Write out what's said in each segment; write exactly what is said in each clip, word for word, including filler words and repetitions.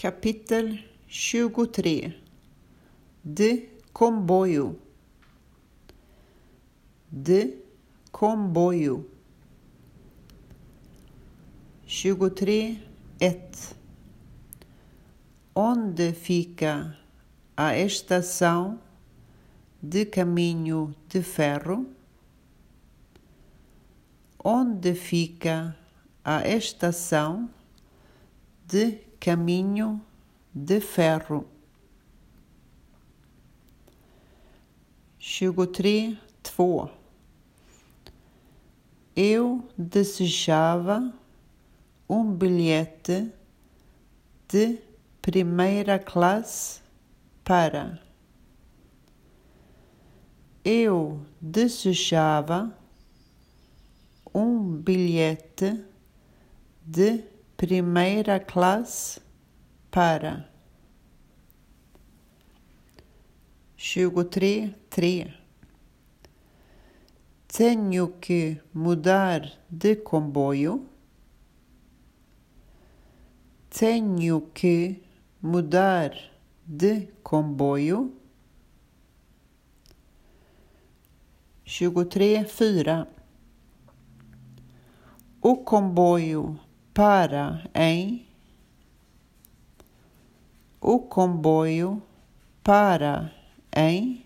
Kapitel tjugotre. De comboio. De comboio. tjugotre ett. Onde fica a estação de caminho de ferro? Onde fica a estação de caminho de ferro? tjugotre två. Eu desejava um bilhete de primeira classe para. Eu desejava um bilhete de primeira classe para. tjugotre tre. Tenho que mudar de comboio. Tenho que mudar de comboio. tjugotre fyra. O comboio para em. O comboio para em.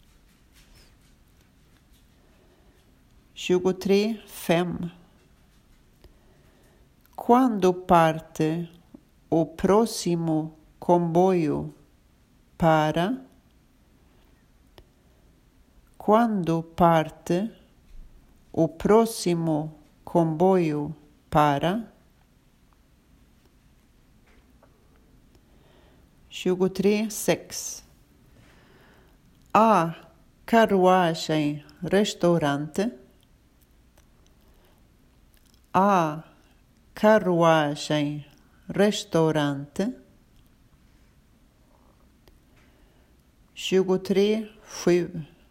tjugotre fem. Quando parte o próximo comboio para? Quando parte o próximo comboio para? tjugotre sex. Há carruagem restaurante? Há carruagem restaurante? tjugotre sju.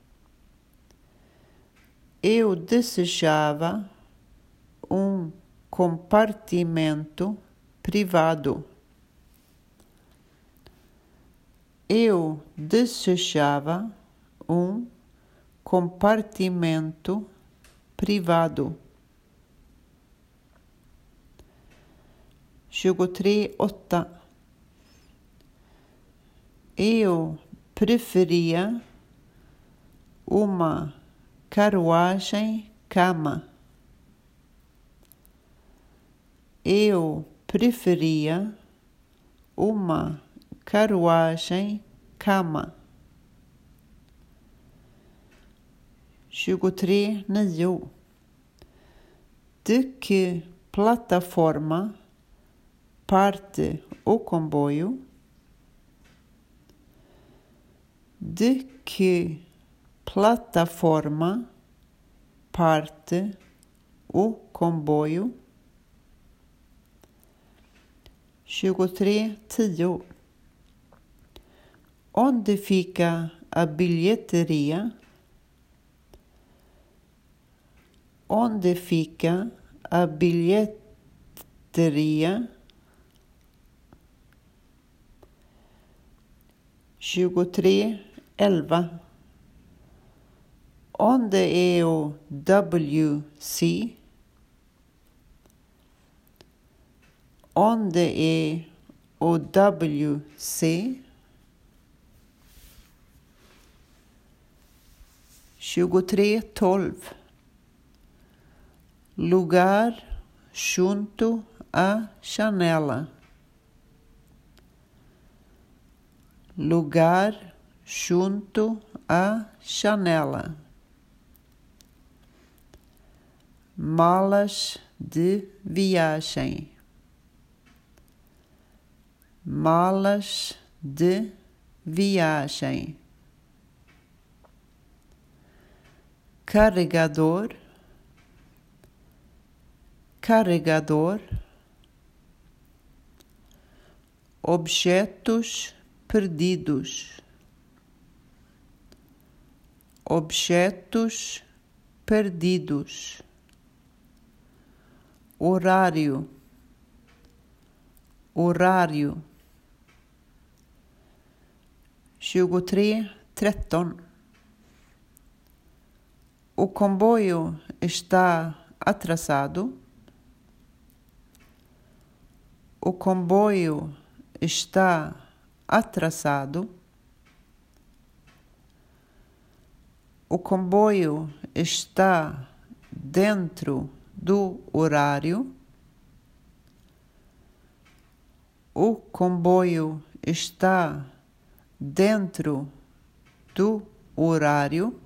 Eu desejava um compartimento privado. Eu desejava um compartimento privado. tjugotre åtta. Eu preferia uma carruagem-cama. Eu preferia uma carruagem-cama. tjugotre nio. De que plataforma parte o comboio? De que plataforma parte o comboio? tjugotre tio. Onde fica a bilheteria? Onde fica a bilheteria? tjugotre elva. Onde é o W C? Onde é o W C? tjugotre tolv. Lugar junto à janela. Lugar junto à janela. Malas de viagem. Malas de viagem. Carregador. Carregador. Objetos perdidos. Objetos perdidos. Horário. Horário. tjugotre tretton. O comboio está atrasado. O comboio está atrasado. O comboio está dentro do horário. O comboio está dentro do horário.